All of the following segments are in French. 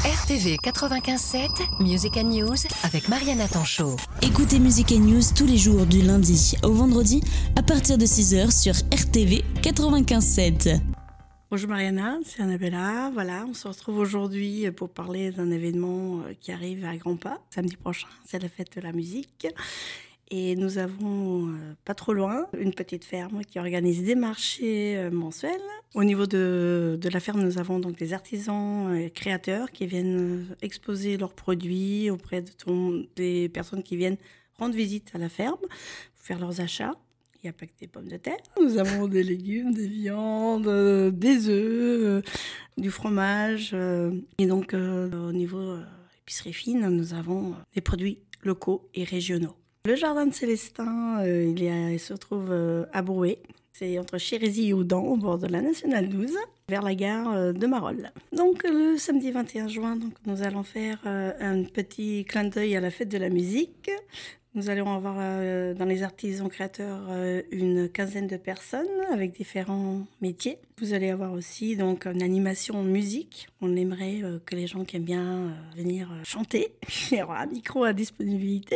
RTV 95.7, Music & News avec Mariana Tanchot. Écoutez Music & News tous les jours du lundi au vendredi à partir de 6h sur RTV 95.7. Bonjour Mariana, c'est Annabella. Voilà, on se retrouve aujourd'hui pour parler d'un événement qui arrive à grands pas. Samedi prochain, c'est la fête de la musique. Et nous avons, pas trop loin, une petite ferme qui organise des marchés mensuels. Au niveau de la ferme, nous avons donc des artisans et créateurs qui viennent exposer leurs produits auprès des personnes qui viennent rendre visite à la ferme, faire leurs achats. Il n'y a pas que des pommes de terre. Nous avons des légumes, des viandes, des œufs, du fromage. Et donc, au niveau épicerie fine, nous avons des produits locaux et régionaux. Le jardin de Célestin, il se trouve à Brouet. C'est entre Chérisy et Oudan, au bord de la Nationale 12, vers la gare de Marolles. Donc, le samedi 21 juin, donc, nous allons faire un petit clin d'œil à la fête de la musique. Nous allons avoir dans les artisans créateurs une quinzaine de personnes avec différents métiers. Vous allez avoir aussi donc une animation musique. On aimerait que les gens qui aiment bien venir chanter. Il y aura un micro à disponibilité.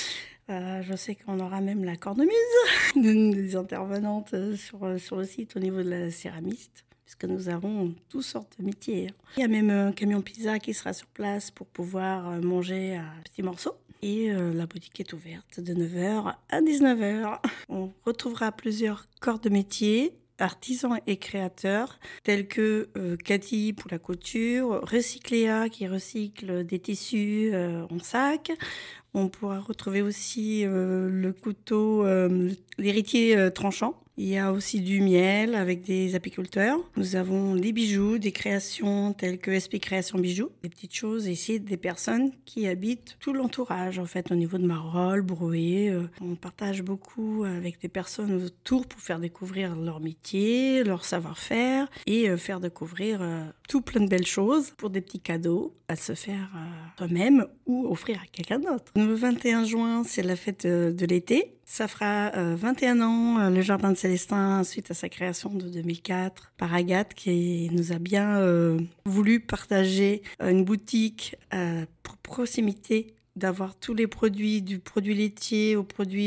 Je sais qu'on aura même la cornemuse, des intervenantes sur le site au niveau de la céramiste, puisque nous avons toutes sortes de métiers. Il y a même un camion pizza qui sera sur place pour pouvoir manger à petits morceaux. Et la boutique est ouverte de 9h à 19h. On retrouvera plusieurs corps de métier, artisans et créateurs, tels que Cathy pour la couture, Recycléa qui recycle des tissus en sac. On pourra retrouver aussi le couteau, l'héritier tranchant. Il y a aussi du miel avec des apiculteurs. Nous avons des bijoux, des créations telles que SP Création Bijoux. Des petites choses ici, des personnes qui habitent tout l'entourage, en fait, au niveau de Marolles, Brouet. On partage beaucoup avec des personnes autour pour faire découvrir leur métier, leur savoir-faire et faire découvrir tout plein de belles choses pour des petits cadeaux à se faire soi-même ou offrir à quelqu'un d'autre. Le 21 juin, c'est la fête de l'été. Ça fera 21 ans, le Jardin de Célestin, suite à sa création de 2004, par Agathe, qui nous a bien voulu partager une boutique pour proximité, d'avoir tous les produits, du produit laitier au produit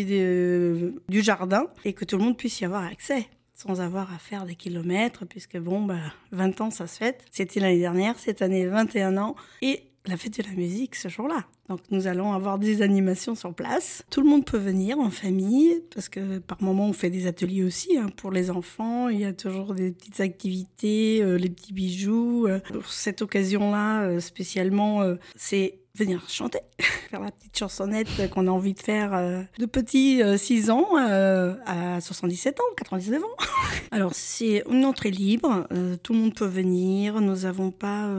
du jardin, et que tout le monde puisse y avoir accès, sans avoir à faire des kilomètres, puisque 20 ans, ça se fête. C'était l'année dernière, cette année, 21 ans, et la fête de la musique ce jour-là. Donc nous allons avoir des animations sur place. Tout le monde peut venir en famille, parce que par moment on fait des ateliers aussi pour les enfants. Il y a toujours des petites activités, les petits bijoux. Pour cette occasion-là, spécialement, c'est venir chanter, faire la petite chansonnette qu'on a envie de faire de petits 6 ans à 77 ans, 99 ans. Alors c'est une entrée libre, tout le monde peut venir, nous n'avons pas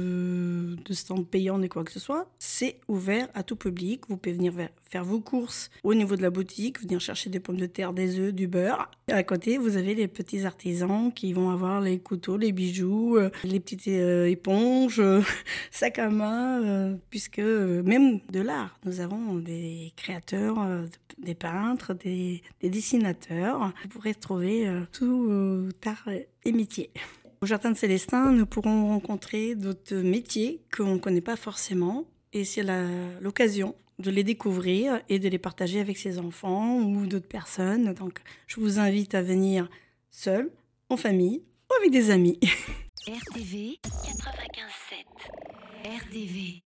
de stand payant ni quoi que ce soit. C'est ouvert à tout public, vous pouvez venir faire vos courses au niveau de la boutique, venir chercher des pommes de terre, des œufs, du beurre. À côté, vous avez les petits artisans qui vont avoir les couteaux, les bijoux, les petites éponges, sacs à main, puisque même de l'art, nous avons des créateurs, des peintres, des dessinateurs. Vous pourrez trouver tout art et métier. Au Jardin de Célestin, nous pourrons rencontrer d'autres métiers qu'on ne connaît pas forcément, et c'est l'occasion de les découvrir et de les partager avec ses enfants ou d'autres personnes. Donc, je vous invite à venir seul, en famille ou avec des amis. RTV 95.7. RTV